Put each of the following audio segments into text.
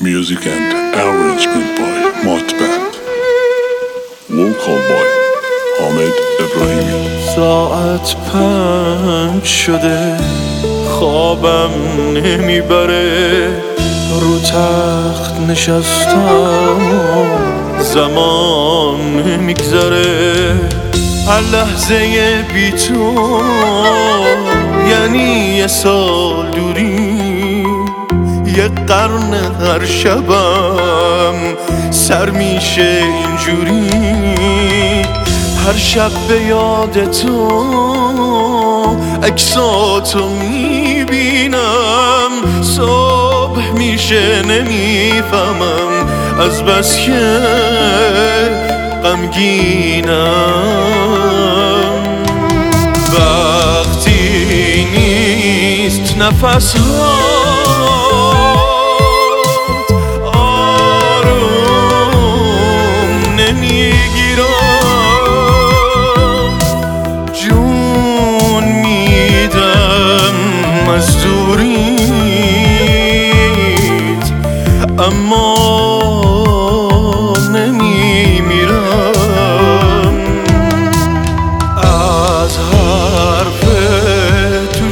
Music and arrangement by Mott Band. Vocal by حامد ابراهیمی. ساعت 5 شده خوابم نمیبره، رو تخت نشستم زمان نمیگذره. هر لحظه بی تو یعنی یه سال دوری، یه قرن هر شبم سر میشه اینجوری. هر شب به یاد تو عکساتو میبینم، صبح میشه نمیفهمم از بس که غمگینم. وقتی نیست نفس آروم نمیگیرم، جون میدم از دوریت اما نمیمیرم. از حرف تو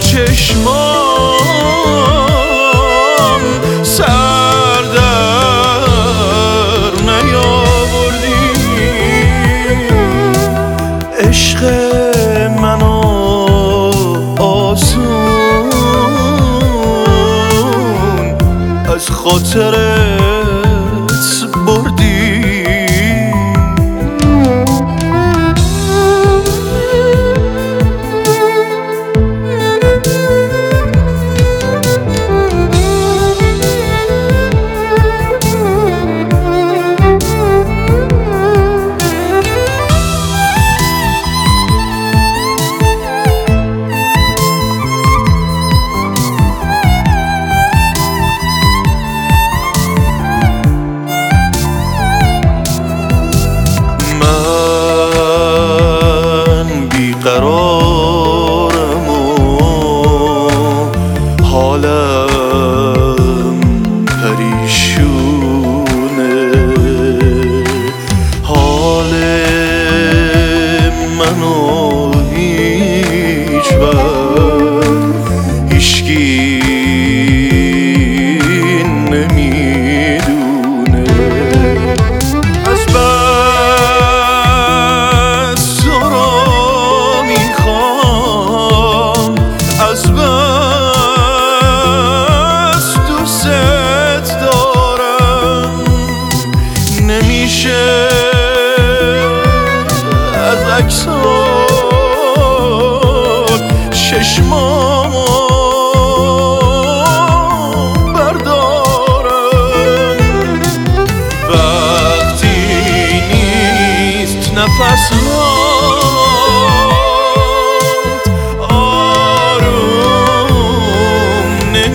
چشمام سر در نیاوردی. عشق منو آسون از خاطرت بردی. قرارم و حالم پریشونه، حال منو هیچ وقت هیچکی نمیدونه. از عکسات چشمامو بردارم. وقتی نیست نفسات آروم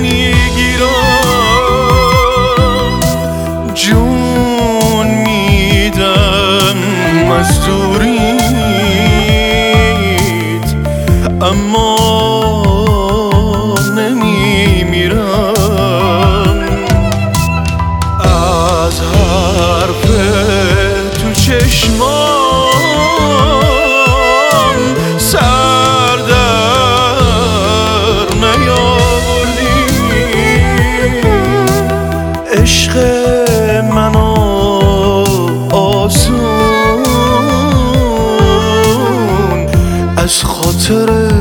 نمیگیرم، جون میدم از دوریت اما نمیمیرم. از حرف تو چشمام سر در نیاوردی. عشق منو آسون از خاطر